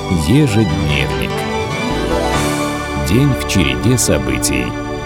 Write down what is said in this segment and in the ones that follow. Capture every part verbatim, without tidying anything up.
Ежедневник. День в череде событий.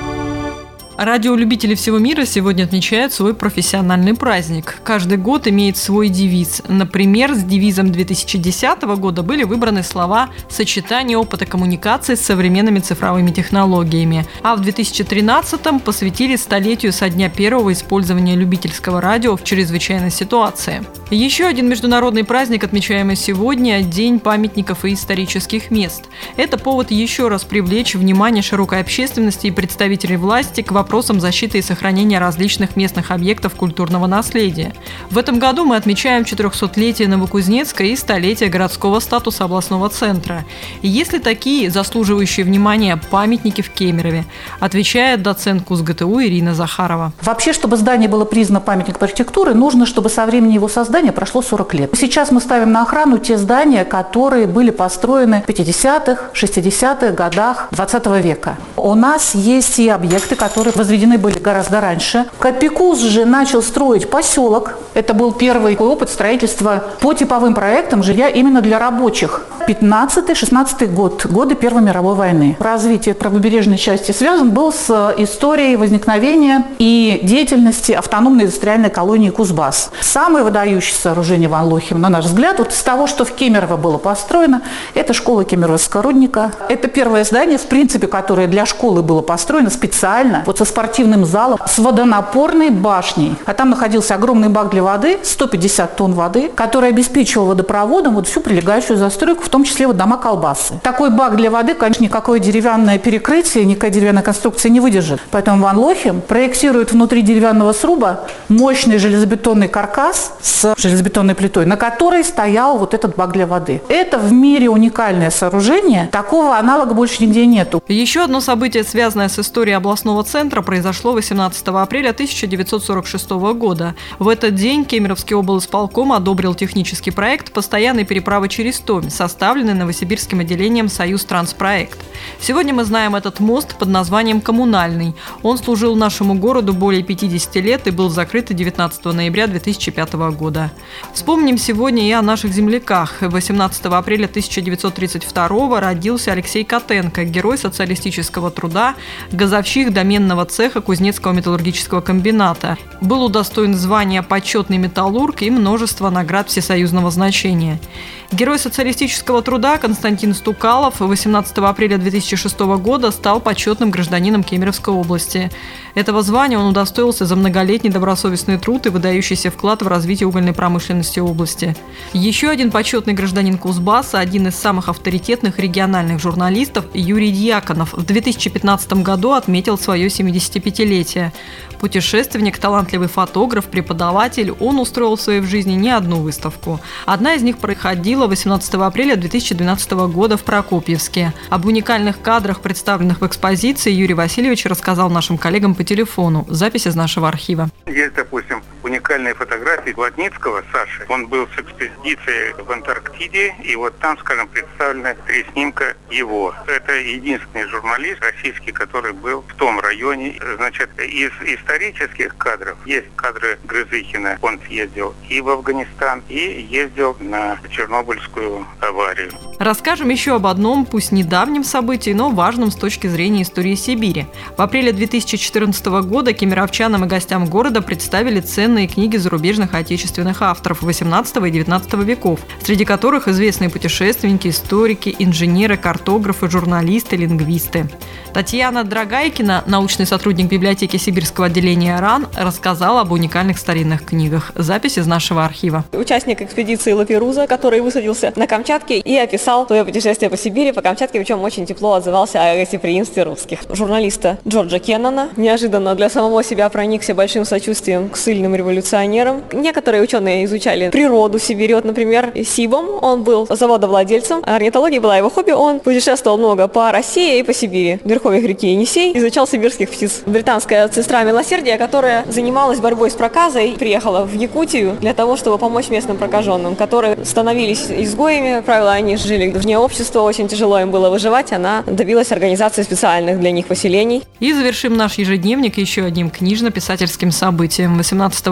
Радиолюбители всего мира сегодня отмечают свой профессиональный праздник. Каждый год имеет свой девиз. Например, с девизом две тысячи десятого года были выбраны слова «Сочетание опыта коммуникации с современными цифровыми технологиями». А в две тысячи тринадцатом посвятили столетию со дня первого использования любительского радио в чрезвычайной ситуации. Еще один международный праздник, отмечаемый сегодня – День памятников и исторических мест. Это повод еще раз привлечь внимание широкой общественности и представителей власти к вопросам защиты и сохранения различных местных объектов культурного наследия. В этом году мы отмечаем четырехсотлетие Новокузнецка и столетие городского статуса областного центра. И есть ли такие заслуживающие внимания памятники в Кемерове? Отвечает доцент КУЗГТУ Ирина Захарова. Вообще, чтобы здание было признано памятником архитектуры, нужно, чтобы со времени его создания прошло сорок лет. Сейчас мы ставим на охрану те здания, которые были построены в пятидесятых, шестидесятых годах двадцатого века. У нас есть и объекты, которые возведены были гораздо раньше. Капикуз же начал строить поселок. Это был первый опыт строительства по типовым проектам жилья именно для рабочих. пятнадцатый-шестнадцатый год, годы Первой мировой войны. Развитие правобережной части связан был с историей возникновения и деятельности автономной индустриальной колонии Кузбасс. Самое выдающееся сооружение в Анлохе, на наш взгляд, вот из того, что в Кемерово было построено, это школа Кемеровского рудника. Это первое здание, в принципе, которое для школы было построено специально, вот со спортивным залом, с водонапорной башней. А там находился огромный бак для воды, сто пятьдесят тонн воды, который обеспечивал водопроводом вот всю прилегающую застройку, в том числе вот дома колбасы. Такой бак для воды, конечно, никакое деревянное перекрытие, никакая деревянная конструкция не выдержит. Поэтому в Анлохе проектируют внутри деревянного сруба мощный железобетонный каркас с железобетонной плитой, на которой стоял вот этот бак для воды. Это в мире уникальное сооружение, такого аналога больше нигде нету. Еще одно событие, связанное с историей областного центра, произошло восемнадцатого апреля тысяча девятьсот сорок шестого года. В этот день Кемеровский облисполком одобрил технический проект постоянной переправы через Томь, составленный Новосибирским отделением «Союзтранспроект». Сегодня мы знаем этот мост под названием «Коммунальный». Он служил нашему городу более пятидесяти лет и был закрыт девятнадцатого ноября две тысячи пятого года. Вспомним сегодня и о наших земляках. восемнадцатого апреля тысяча девятьсот тридцать второго родился Алексей Котенко, герой социалистического труда, газовщик доменного цеха Кузнецкого металлургического комбината. Был удостоен звания «Почетный металлург» и множество наград всесоюзного значения. Герой социалистического труда Константин Стукалов восемнадцатого апреля две тысячи шестого года стал почетным гражданином Кемеровской области. Этого звания он удостоился за многолетний добросовестный труд и выдающийся вклад в развитие угольной промышленности области. Еще один почетный гражданин Кузбасса, один из самых авторитетных региональных журналистов, Юрий Дьяконов, в две тысячи пятнадцатом году отметил свое семидесятипятилетие. Путешественник, талантливый фотограф, преподаватель, он устроил в своей жизни не одну выставку. Одна из них проходила восемнадцатого апреля две тысячи двенадцатого года в Прокопьевске. Об уникальных кадрах, представленных в экспозиции, Юрий Васильевич рассказал нашим коллегам по телефону. Запись из нашего архива. Есть, допустим, уникальные фотографии Плотницкого Саши. Он был с экспедицией в Антарктиде, и вот там, скажем, представлены три снимка его. Это единственный журналист российский, который был в том районе. Значит, из исторических кадров есть кадры Грызыхина. Он съездил и в Афганистан, и ездил на Чернобыльскую аварию. Расскажем еще об одном, пусть недавнем событии, но важном с точки зрения истории Сибири. В апреле две тысячи четырнадцатого года кемеровчанам и гостям города представили ценные книги зарубежных и отечественных авторов восемнадцатого и девятнадцатого веков, среди которых известные путешественники, историки, инженеры, картографы, журналисты, лингвисты. Татьяна Драгайкина, научный сотрудник библиотеки Сибирского отделения РАН, рассказала об уникальных старинных книгах. Запись из нашего архива. Участник экспедиции Лаперуза, который высадился на Камчатке и описал свое путешествие по Сибири, по Камчатке, причем очень тепло отзывался о гостеприимстве русских. Журналиста Джорджа Кеннона неожиданно для самого себя проникся большим сочувствием к ссыльным революционерам. Некоторые ученые изучали природу Сибири. Вот, например, Сибом, он был заводовладельцем, орнитология была его хобби, он путешествовал много по России и по Сибири. В верховьях реки Енисей изучал сибирских птиц. Британская сестра милосердия, которая занималась борьбой с проказой, приехала в Якутию для того, чтобы помочь местным прокаженным, которые становились изгоями. Как правило, они жили вне общества, очень тяжело им было выживать. Она добилась организации специальных для них поселений. И завершим наш ежедневник еще одним книжно-писательским событием. восемнадцатого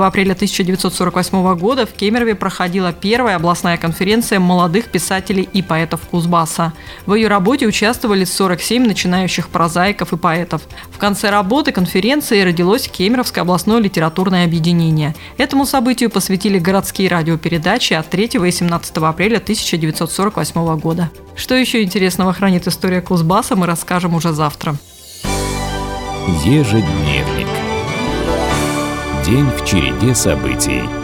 семнадцатого апреля тысяча девятьсот сорок восьмого года в Кемерове проходила первая областная конференция молодых писателей и поэтов Кузбасса. В ее работе участвовали сорок семь начинающих прозаиков и поэтов. В конце работы конференции родилось Кемеровское областное литературное объединение. Этому событию посвятили городские радиопередачи от третьего и семнадцатого апреля тысяча девятьсот сорок восьмого года. Что еще интересного хранит история Кузбасса, мы расскажем уже завтра. Ежедневник. День в череде событий.